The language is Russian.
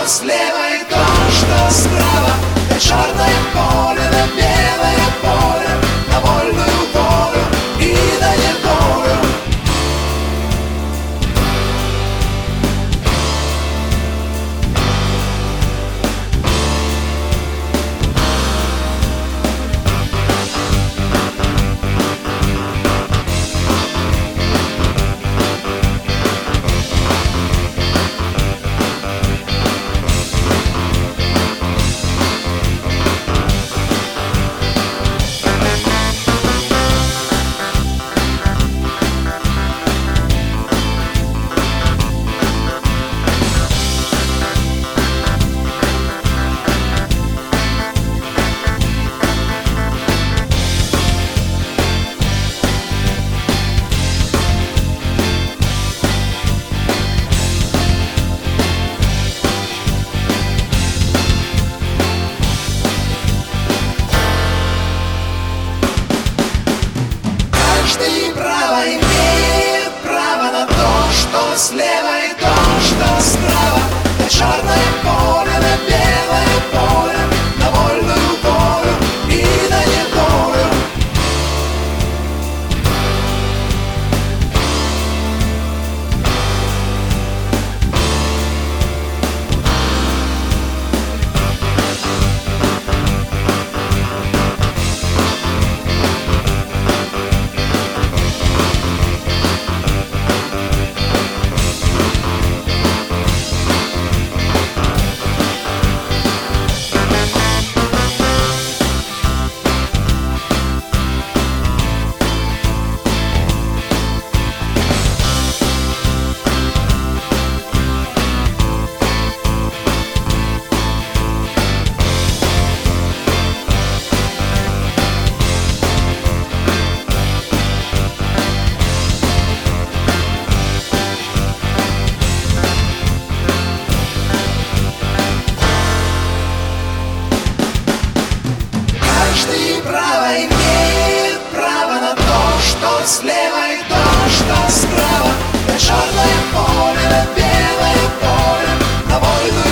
слева и то, что справа. На черное поле, на белое поле, на вольную волю и на неволю. Каждый право имеет право на то, что слева и то, что справа. На черное поле, на белое поле, на вольную волю и на неволю. Каждый право имеет право на то, что слева и то, что справа. На черное поле, на белое поле, на вольную